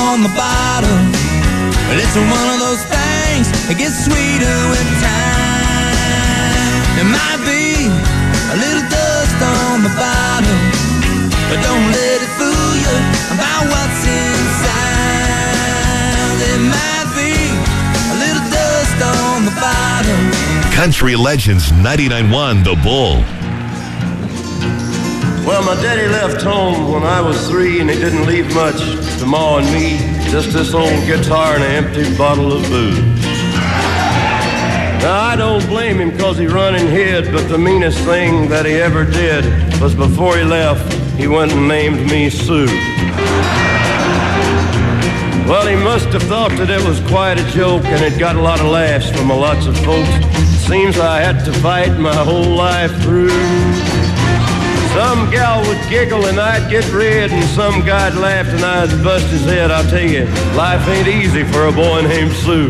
on the bottom. But it's one of those things that gets sweeter with time. There might be a little dust on the bottom, but don't let it fool you about what's inside. There might be a little dust on the bottom. Country Legends 99.1 The Bull. Well, my daddy left home when I was 3, and he didn't leave much to Ma and me. Just this old guitar and an empty bottle of booze. Now, I don't blame him because he run and hid, but the meanest thing that he ever did was before he left, he went and named me Sue. Well, he must have thought that it was quite a joke, and it got a lot of laughs from lots of folks. Seems I had to fight my whole life through. Some gal would giggle and I'd get red, and some guy'd laugh and I'd bust his head. I'll tell you, life ain't easy for a boy named Sue.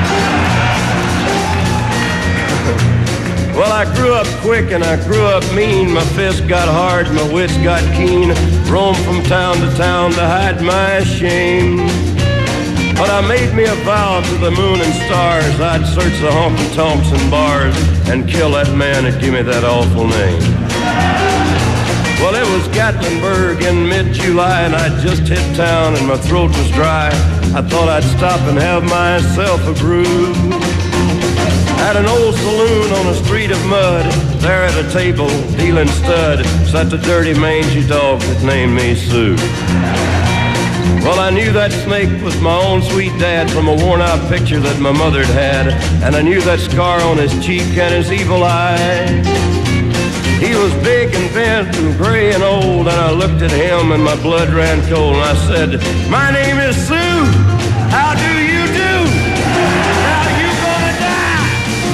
Well, I grew up quick and I grew up mean. My fists got hard, my wits got keen. Roamed from town to town to hide my shame. But I made me a vow to the moon and stars, I'd search the honky-tonks and bars and kill that man that gave me that awful name. Well, it was Gatlinburg in mid-July, and I'd just hit town and my throat was dry. I thought I'd stop and have myself a brew. At an old saloon on a street of mud, there at a table, dealing stud, sat the dirty mangy dog that named me Sue. Well, I knew that snake was my own sweet dad from a worn-out picture that my mother'd had, and I knew that scar on his cheek and his evil eye. He was big and bent and gray and old, and I looked at him and my blood ran cold, and I said, "My name is Sue. How do you do? How you gonna die?"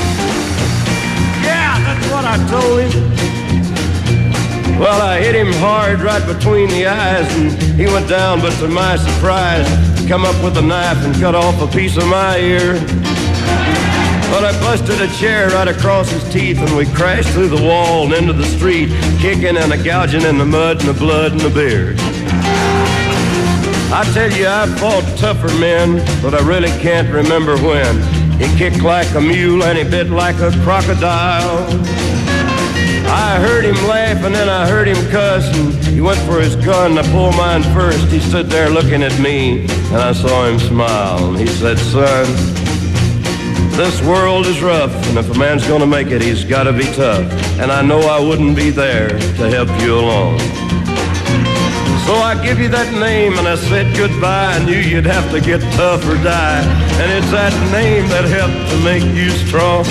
Yeah, that's what I told him. Well, I hit him hard right between the eyes, and he went down, but to my surprise, come up with a knife and cut off a piece of my ear. But I busted a chair right across his teeth, and we crashed through the wall and into the street, kicking and gouging in the mud and the blood and the beard. I tell you, I fought tougher men, but I really can't remember when. He kicked like a mule and he bit like a crocodile. I heard him laugh and then I heard him cuss, and he went for his gun. I pulled mine first. He stood there looking at me, and I saw him smile. And he said, "Son, this world is rough, and if a man's gonna make it, he's gotta be tough. And I know I wouldn't be there to help you along. So I give you that name, and I said goodbye. I knew you'd have to get tough or die, and it's that name that helped to make you strong."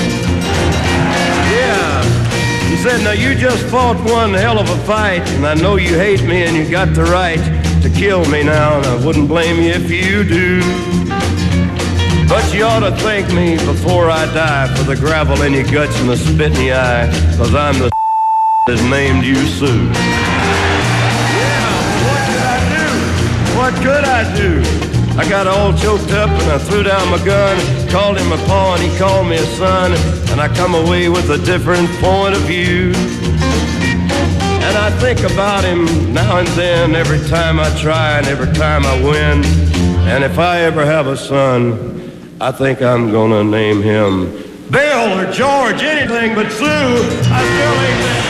Yeah. He said, "Now you just fought one hell of a fight, and I know you hate me and you got the right to kill me now, and I wouldn't blame you if you do. But you ought to thank me before I die for the gravel in your guts and the spit in your eye, 'cause I'm the that's named you Sue." Yeah, what did I do? What could I do? I got all choked up and I threw down my gun, called him a pa and he called me a son, and I come away with a different point of view. And I think about him now and then, every time I try and every time I win. And if I ever have a son, I think I'm gonna name him Bill or George, anything but Sue. I still ain't that.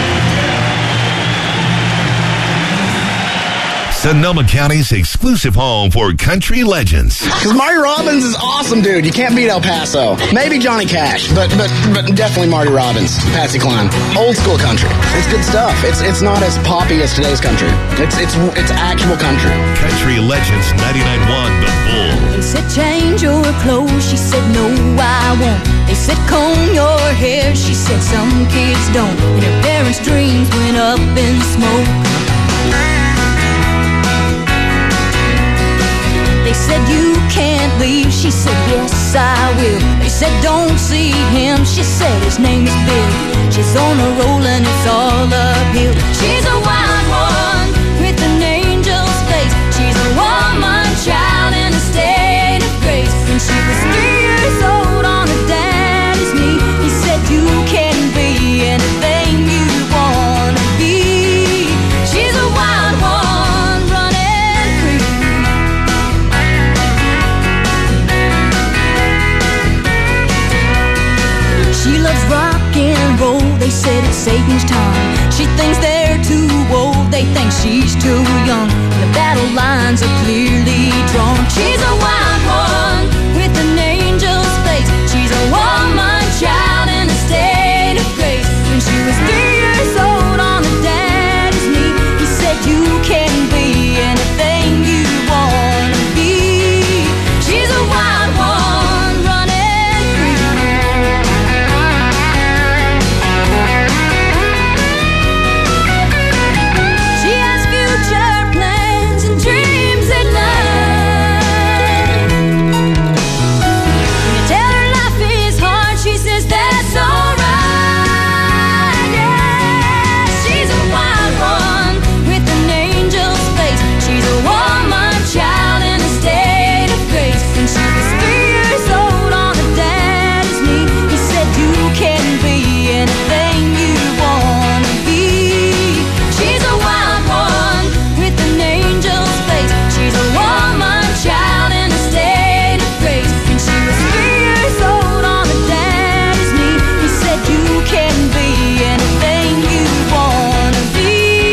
Sonoma County's exclusive home for country legends. Because Marty Robbins is awesome, dude. You can't beat El Paso. Maybe Johnny Cash, but definitely Marty Robbins, Patsy Cline. Old school country. It's good stuff. It's not as poppy as today's country. It's actual country. Country Legends 99.1 The Bull. They said change your clothes. She said no, I won't. They said comb your hair. She said some kids don't. And her parents' dreams went up in smoke. They said you can't leave. She said yes I will. They said don't see him. She said his name is Bill. She's on a roll and it's all uphill. She's a wild one with an angel's face. She's a woman child in a state of grace. When she was 3 years old on her daddy's knee, he said you can be anything you wanna be. She's a wild one running free. Satan's time. She thinks they're too old, they think she's too young. The battle lines are clearly drawn. She's a wild one with an angel's face. She's a woman child in a state of grace. When she was 3 years old on her daddy's knee, he said you can be anything you wanna be. She's a wild one running free. She has future plans and dreams at night. When you tell her life is hard, she says that's alright. Yeah, she's a wild one with an angel's face. She's a woman child in a state of grace. When she was 3 years old on her daddy's knee, he said you can be anything you wanna be. She's a wild one with an angel's face. She's a woman child in a state of grace. When she was 3 years old on her daddy's knee, he said you can be anything you wanna be.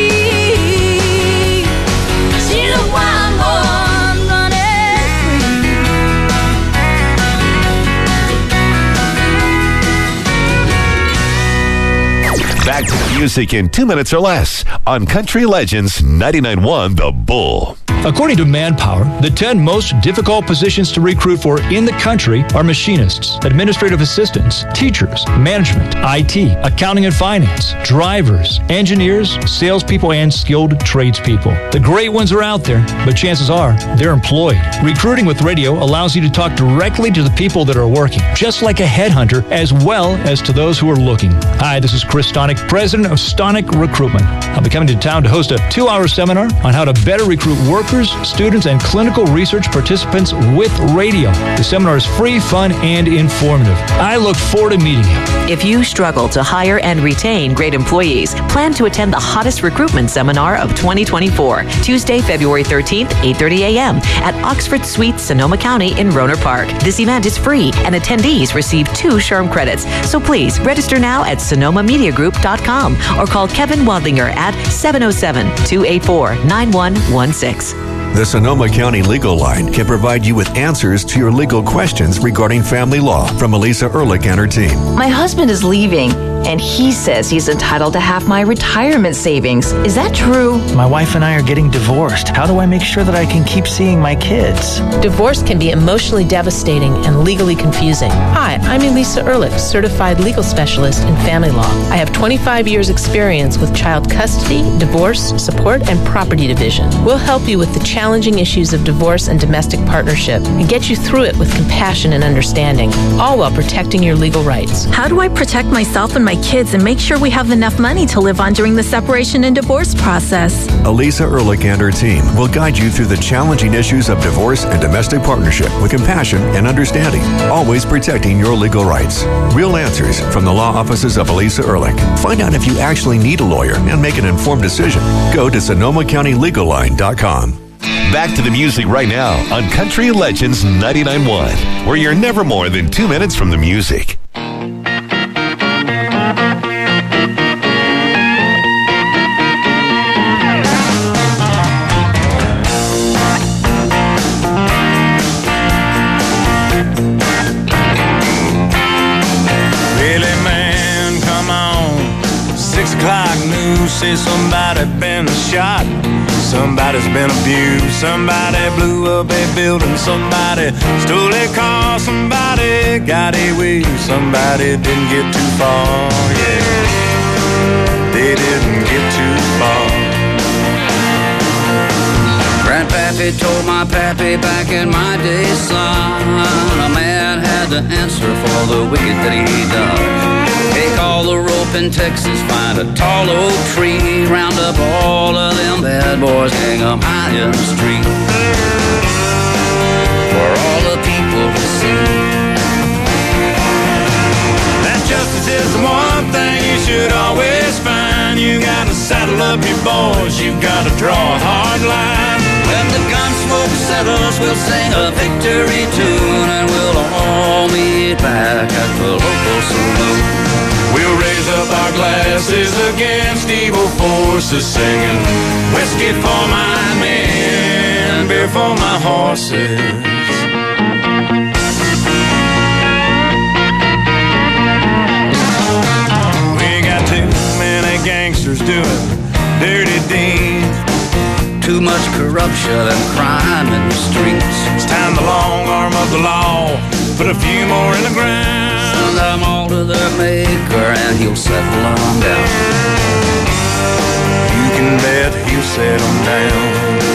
She's a wild one running free. Back to the music in 2 minutes or less on Country Legends 99.1 The Bull. According to Manpower, the 10 most difficult positions to recruit for in the country are machinists, administrative assistants, teachers, management, IT, accounting and finance, drivers, engineers, salespeople, and skilled tradespeople. The great ones are out there, but chances are they're employed. Recruiting with radio allows you to talk directly to the people that are working, just like a headhunter, as well as to those who are looking. Hi, this is Chris Stonick, president of Stonick Recruitment. I'll be coming to town to host a 2-hour seminar on how to better recruit workers, students, and clinical research participants with radio. The seminar is free, fun, and informative. I look forward to meeting you. If you struggle to hire and retain great employees, plan to attend the hottest recruitment seminar of 2024, Tuesday, February 13th, 8:30 a.m. at Oxford Suite, Sonoma County in Rohnert Park. This event is free, and attendees receive 2 SHRM credits. So please register now at sonomamediagroup.com or call Kevin Wadlinger at 707-284-9116. The Sonoma County Legal Line can provide you with answers to your legal questions regarding family law from Elisa Ehrlich and her team. My husband is leaving, and he says he's entitled to half my retirement savings. Is that true? My wife and I are getting divorced. How do I make sure that I can keep seeing my kids? Divorce can be emotionally devastating and legally confusing. Hi, I'm Elisa Ehrlich, certified legal specialist in family law. I have 25 years experience with child custody, divorce, support, and property division. We'll help you with the challenging issues of divorce and domestic partnership and get you through it with compassion and understanding, all while protecting your legal rights. How do I protect myself and my kids and make sure we have enough money to live on during the separation and divorce process? Elisa Ehrlich and her team will guide you through the challenging issues of divorce and domestic partnership with compassion and understanding, always protecting your legal rights. Real answers from the law offices of Elisa Ehrlich. Find out if you actually need a lawyer and make an informed decision. Go to SonomaCountyLegalLine.com. Back to the music right now on Country Legends 99.1, where you're never more than 2 minutes from the music. Really, man, come on. 6 o'clock news says somebody been shot. Somebody's been abused, somebody blew up a building, somebody stole a car, somebody got away, somebody didn't get too far, yeah, they didn't get too far. Grandpappy told my pappy back in my day, son, a man had to answer for the wicked that he done. Take all the rope in Texas, find a tall oak tree, round up all of them bad boys, hang them high in the street for all the people to see. That justice is the one thing you should always find. You gotta saddle up your boys, you gotta draw a hard line. When the gun smoke settles, we'll sing a victory tune, and we'll all meet back at the local saloon. We'll raise raise up our glasses against evil forces, singing whiskey for my men, beer for my horses. We got too many gangsters doing dirty deeds, too much corruption and crime in the streets. It's time the long arm of the law put a few more in the ground. Send them all to their maker and he'll settle on down. You can bet he'll settle down.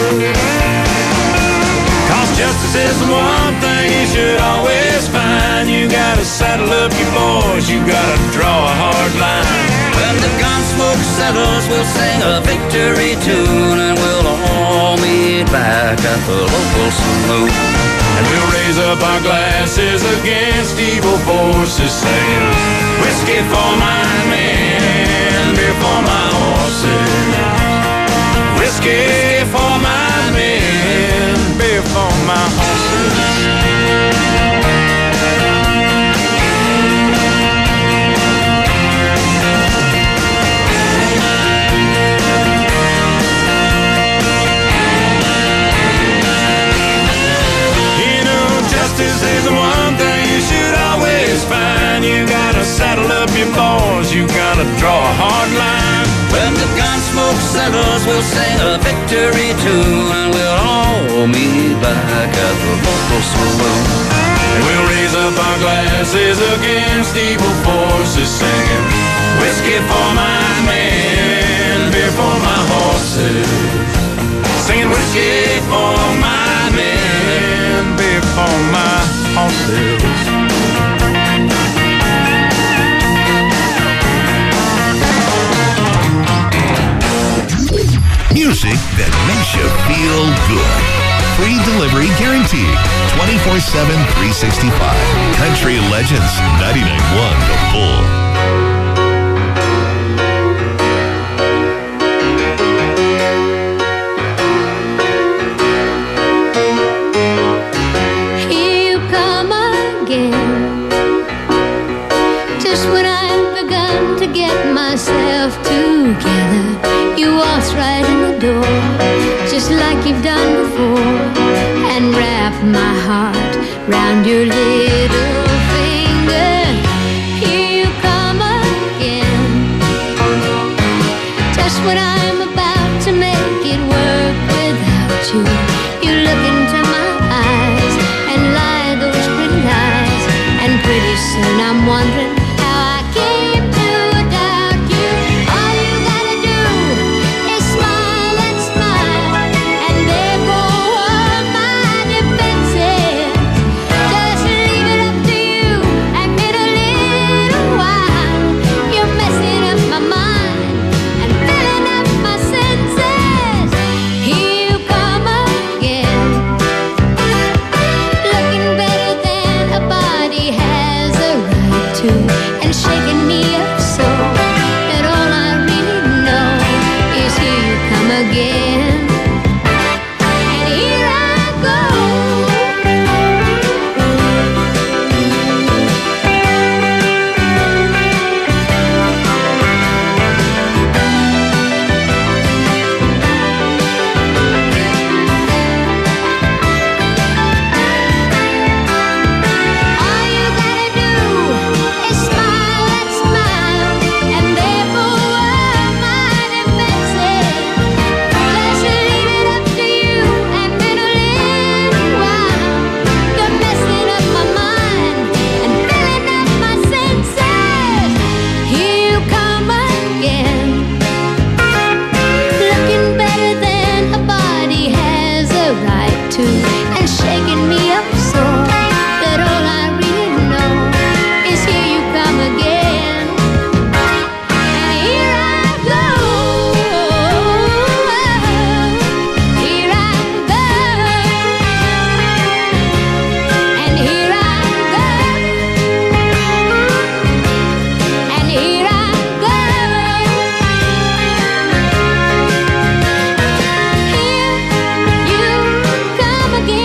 Cause justice is the one thing you should always find. You gotta saddle up your boys, you gotta draw a hard line. When the gun smoke settles, we'll sing a victory tune, and we'll all meet back at the local saloon. And we'll raise up our glasses against evil forces, saying whiskey for my men, beer for my horses. Whiskey for my men, beer for my horses. Justice is the one thing you should always find. You gotta saddle up your boys, you gotta draw a hard line. When the gun smoke settles, we'll sing a victory tune, and we'll all meet back at the local saloon. And we'll raise up our glasses against evil forces, singing whiskey for my men, beer for my horses. Singing whiskey for my men, beer for my horses. Music that makes you feel good. Free delivery guaranteed. 24/7, 365. Country Legends 99.1 The Bull. Together, you waltz right in the door, just like you've done before, and wrap my heart round your little finger. Here you come again, just when I'm about to make it work without you. You look into my eyes and lie those pretty lies, and pretty soon I'm wondering how I came to doubt you. All you gotta do is smile and smile, and there go all my defenses. Just leave it up to you, and in a little while you're messing up my mind and filling up my senses. Here you come again, looking better than a body has a right to, and shaking me up so that all I really know is here you come again. And here I go. All you gotta do is smile and smile, and there go all my defenses. Just leave it up to you, and in a little while you're messing up my mind and filling up my senses. Here you come again, looking better than a body has a right to, and shaking me up so that all I really know is here you come again. And here I go, here I go, and here I go, and here I go. Here you come again.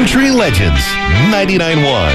Country Legends 99.1.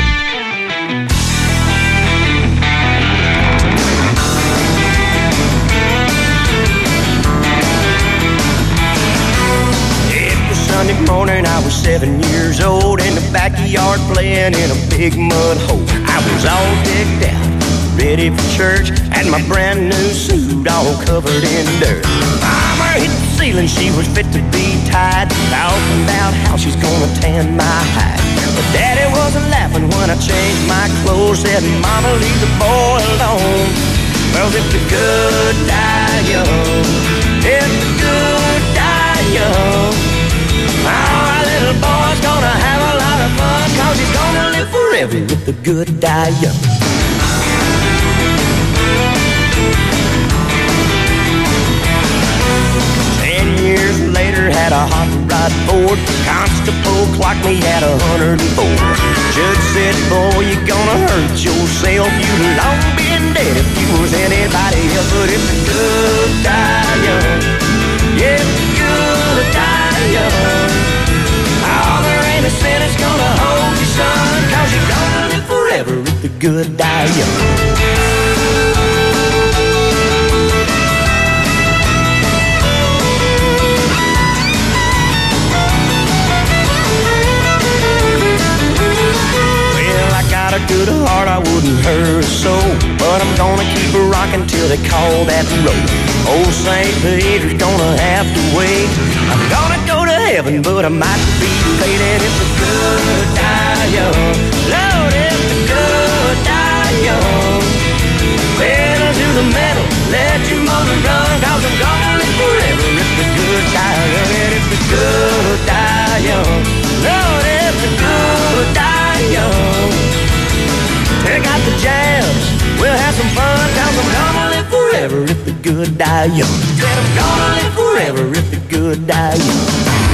Sunday morning, I was 7 years old in the backyard playing in a big mud hole. I was all decked out, ready for church, and my brand new suit all covered in dirt. Mama hit the ceiling, she was fit to be tied, talking about how she's gonna tan my hide. But Daddy wasn't laughing when I changed my clothes, said, Mama, leave the boy alone. Well, if the good die young, if the good die young, our little boy's gonna have a lot of fun, 'cause he's gonna live forever if the good die young. Years later, had a hot rod Ford. Constable clocked me at 104. Judge said, boy, you're gonna hurt yourself. You'd long been dead if you was anybody else. But if the good die young, yeah, if the good die young, oh, there ain't a sin that's gonna hold you, son, 'cause you're gonna live forever if the good die young. A good heart, I wouldn't hurt a soul, but I'm gonna keep her rocking till they call that road. Old St. Peter's gonna have to wait. I'm gonna go to heaven, but I might be late. And if the good die young, Lord, if the good die young, pedal to the metal, let your motor run, 'cause I'm gonna live forever if the good die young. And if the good die young, Lord, if the good die young, take out the jams, we'll have some fun, 'cause I'm gonna live forever if the good die young. Said I'm gonna live forever if the good die young.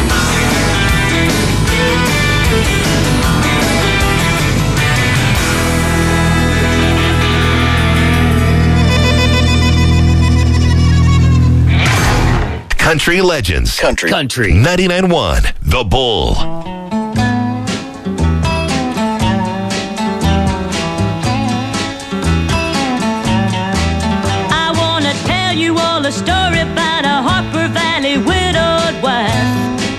Country Legends. Country 99.1 The Bull. A story about a Harper Valley widowed wife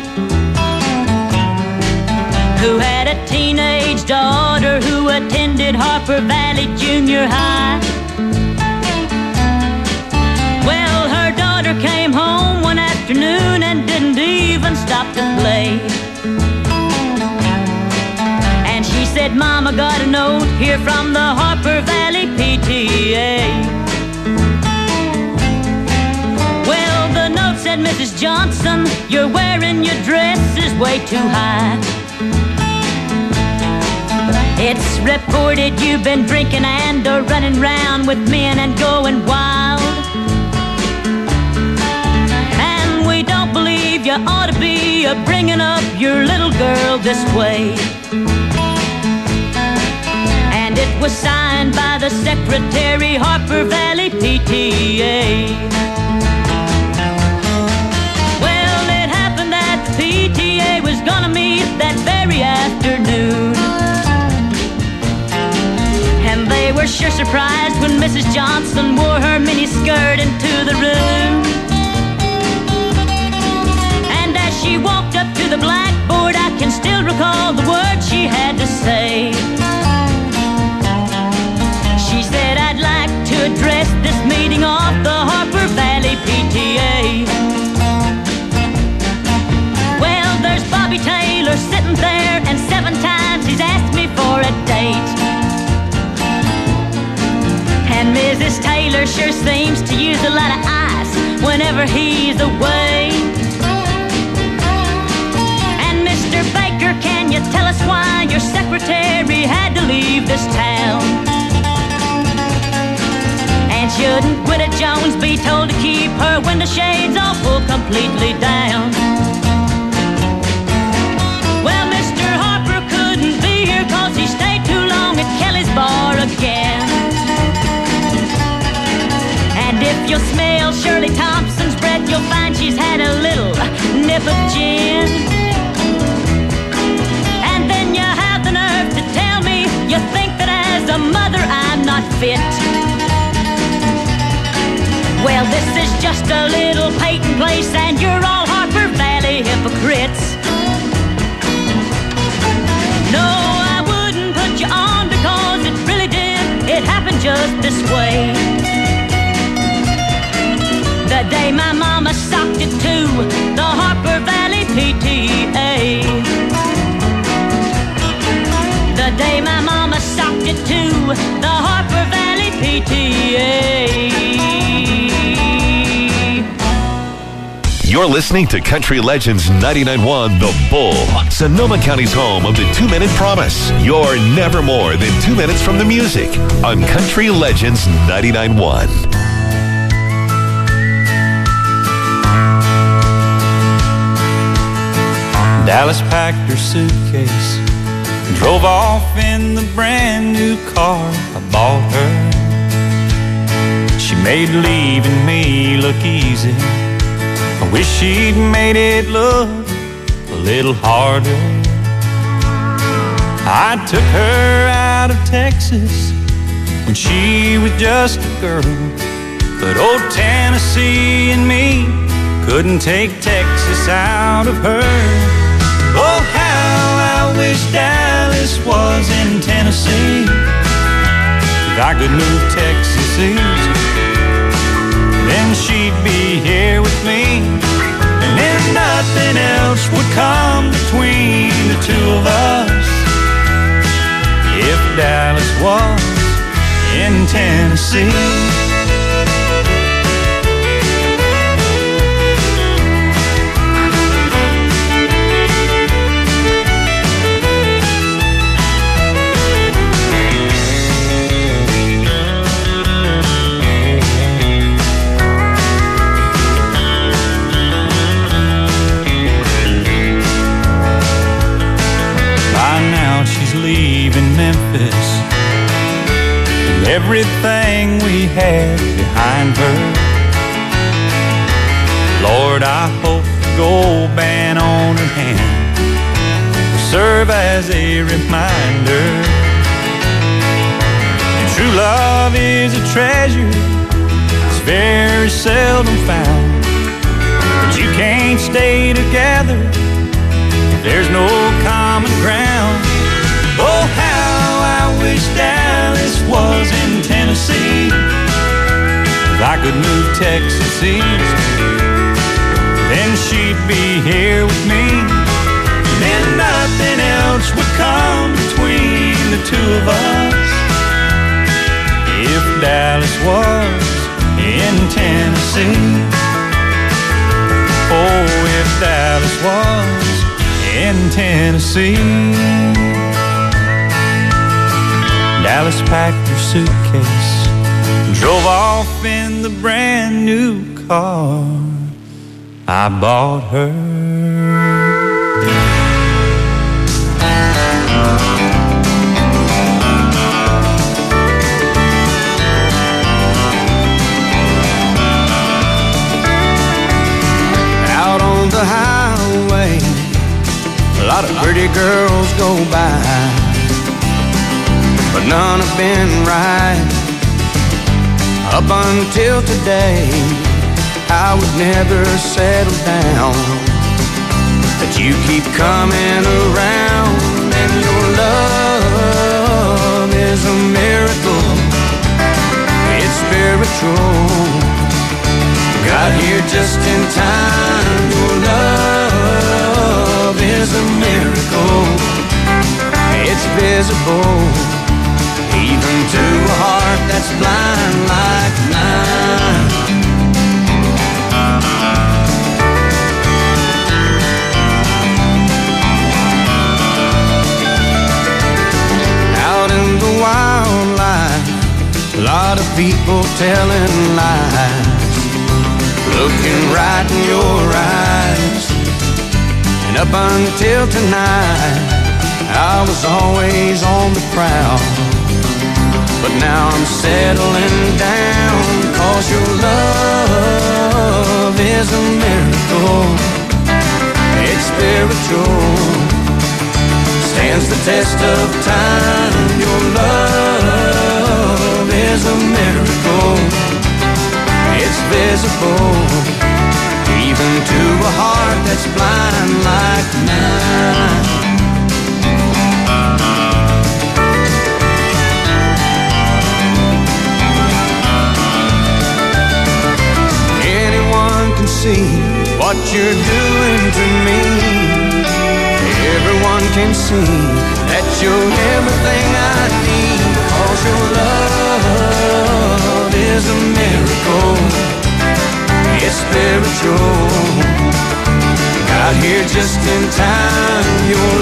who had a teenage daughter who attended Harper Valley Junior High. Well, her daughter came home one afternoon and didn't even stop to play. And she said, Mama, got a note here from the Harper Valley PTA. Said, Mrs. Johnson, you're wearing your dress is way too high. It's reported you've been drinking and running round with men and going wild. And we don't believe you ought to be bringing up your little girl this way. And it was signed by the secretary, Harper Valley PTA. PTA was gonna meet that very afternoon, and they were sure surprised when Mrs. Johnson wore her mini skirt into the room. And as she walked up to the blackboard, I can still recall the words she had to say. She said, I'd like to address this meeting of the Harper Valley PTA. Bobby Taylor sitting there, and 7 times he's asked me for a date. And Mrs. Taylor sure seems to use a lot of ice whenever he's away. And Mr. Baker, can you tell us why your secretary had to leave this town? And shouldn't Gwynna Jones be told to keep her window shades all pulled completely down? Well, Mr. Harper couldn't be here 'cause he stayed too long at Kelly's bar again. And if you'll smell Shirley Thompson's breath, you'll find she's had a little nip of gin. And then to tell me you think that as a mother I'm not fit. Well, this is just a little Peyton Place, and you're all Harper Valley hypocrites. No, I wouldn't put you on because it really did. It happened just this way. The day my mama socked it to the Harper Valley PTA. The day my mama socked it to the Harper Valley PTA. You're listening to Country Legends 99.1 The Bull, Sonoma County's home of the 2-Minute Promise. You're never more than 2 minutes from the music on Country Legends 99.1. Dallas packed her suitcase and drove off in the brand new car I bought her. She made leaving me look easy. I wish she'd made it look a little harder. I took her out of Texas when she was just a girl, but old Tennessee and me couldn't take Texas out of her. Oh, how I wish Dallas was in Tennessee. If I could move Texas east, then she'd be here with me, and then nothing else would come between the two of us. If Dallas was in Tennessee. Leaving Memphis and everything we had behind her. Lord, I hope the gold band on her hand will serve as a reminder. And true love is a treasure, it's very seldom found. But you can't stay together if there's no common ground. Oh, how I wish Dallas was in Tennessee. If I could move Texas east, then she'd be here with me, then nothing else would come between the two of us. If Dallas was in Tennessee. Oh, if Dallas was in Tennessee. Dallas packed her suitcase and drove off in the brand new car I bought her. Out on the highway, a lot of pretty girls go by, but none have been right. Up until today, I would never settle down, but you keep coming around, and your love is a miracle. It's spiritual. Got here just in time. Your love is a miracle. It's visible, even to a heart that's blind like mine. Out in the wildlife, a lot of people telling lies, looking right in your eyes. And up until tonight, I was always on the prowl, but now I'm settling down, 'cause your love is a miracle. It's spiritual. stands the test of time. Your love is a miracle. It's visible, even to a heart that's blind like mine. Anyone can see what you're doing to me. Everyone can see that you're everything I need. 'Cause your love is a miracle. It's spiritual. Got here just in time. Your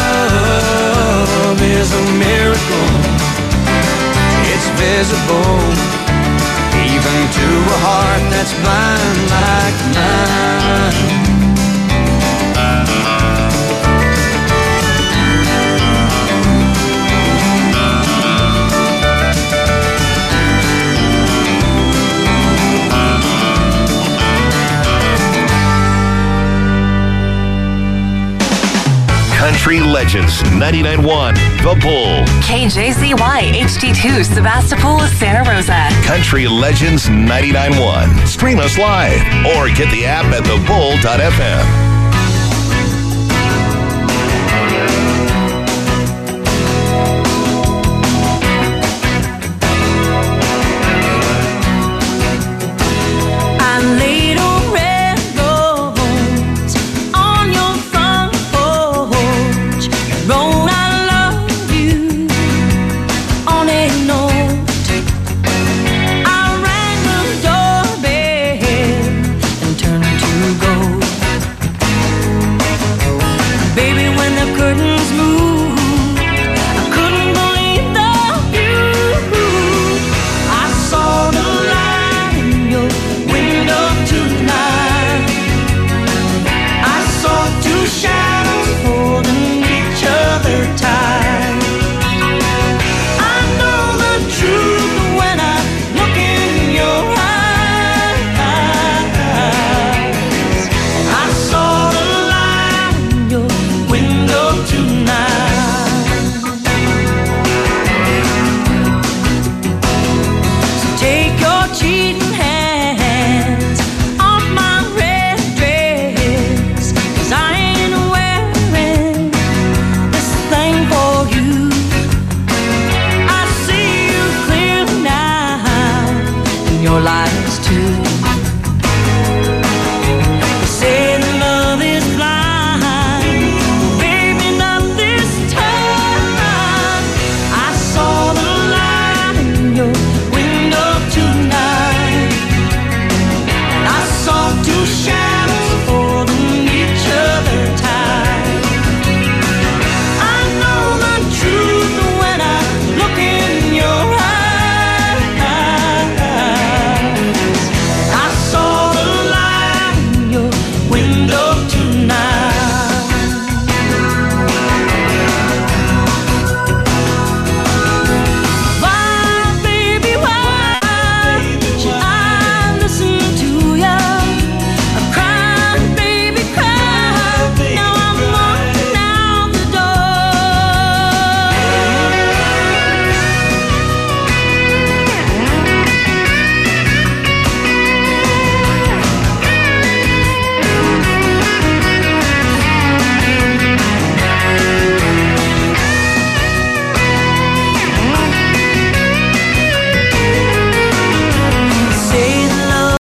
love is a miracle. It's visible, even to a heart that's blind like mine. Country Legends 99.1 The Bull. KJZY HD2 Sebastopol, Santa Rosa. Country Legends 99.1. Stream us live or get the app at thebull.fm. your lies too.